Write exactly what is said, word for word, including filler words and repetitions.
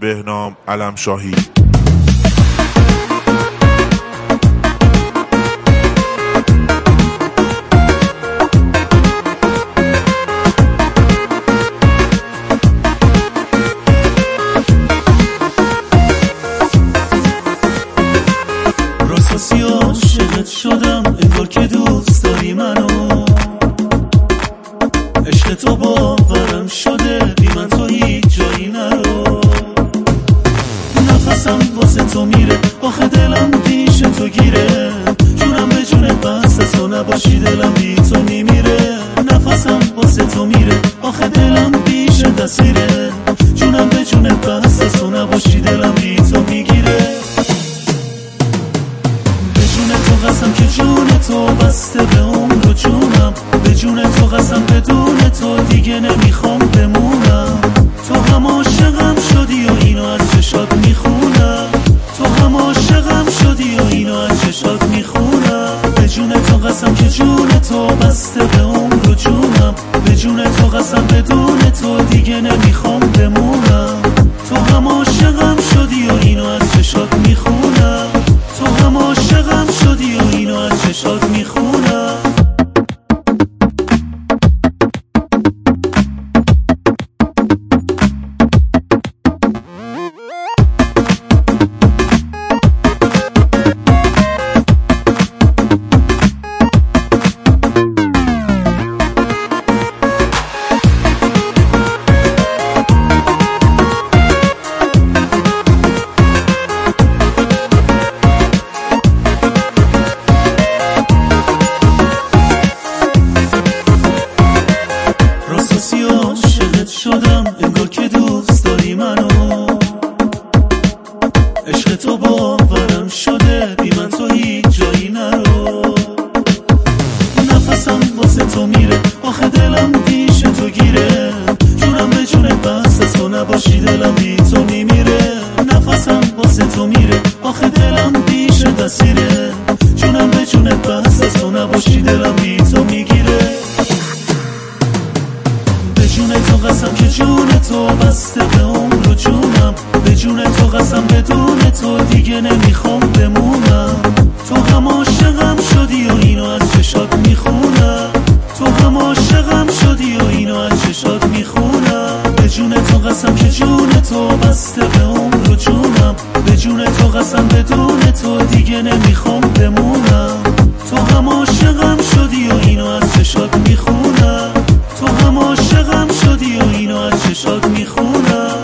بهنام علمشاهی. راستی عاشقت شدم انگار که دوست داری منو، عشق تو باورم شده بی من تو هیچ جایی نرو. نفسم واسه تو میره آخه دلم پیش تو گیره، جونم به جونت بس از تو نباشی دلم بی تو میمیره. نفسم واسه تو میره آخه دلم پیش دستیره، جونم به جونت بس از تو نباشی دلم بی تو میگیره. تو قسم که جون تو بسته به عمر و جونم، به جون تو قسم بدون تو دیگه نمیخوام بمونم. تو هم عاشقم شدی و اینو از چشات میخونم، تو هم عاشقم شدی و اینو از چشات میخونم. به جون تو قسم که جون تو بسته به عمر و جونم، به جون تو قسم بدون تو دیگه نمیخوام بمونم. تو هم عاشقم شدی و اینو از چشات میخونم، تو هم عاشقم شدی و اینو از چشات میخونم. شدم انگار که دوست داری منو، عشق تو باورم شده بی من تو هیچ جایی نرو. نفسم واسه تو میره آخه دلم پیش تو گیره، جونم به جونت بس از تو نباشی دلم بی تو میمیره. نفسم واسه تو میره آخه دلم پیش دستیره، جونم به جونت بس از تو نباشی دلم بی تو میگیره. به جون تو قسم که جون تو بسته به عمر و جونم، به جون تو قسم بدون تو دیگه نمیخوام بمونم. تو هم عاشقم شدی و اینو از چشات میخونم، تو هم عاشقم شدی و اینو از چشات میخونم. به جون تو قسم که جون تو بسته به عمر و جونم، به جون تو قسم بدون تو دیگه نمیخوام بمونم. تو هم عاشقم شدی و اینو از چشات میخونم، تو هم عاشقم شدی و اینو از چشات میخونم.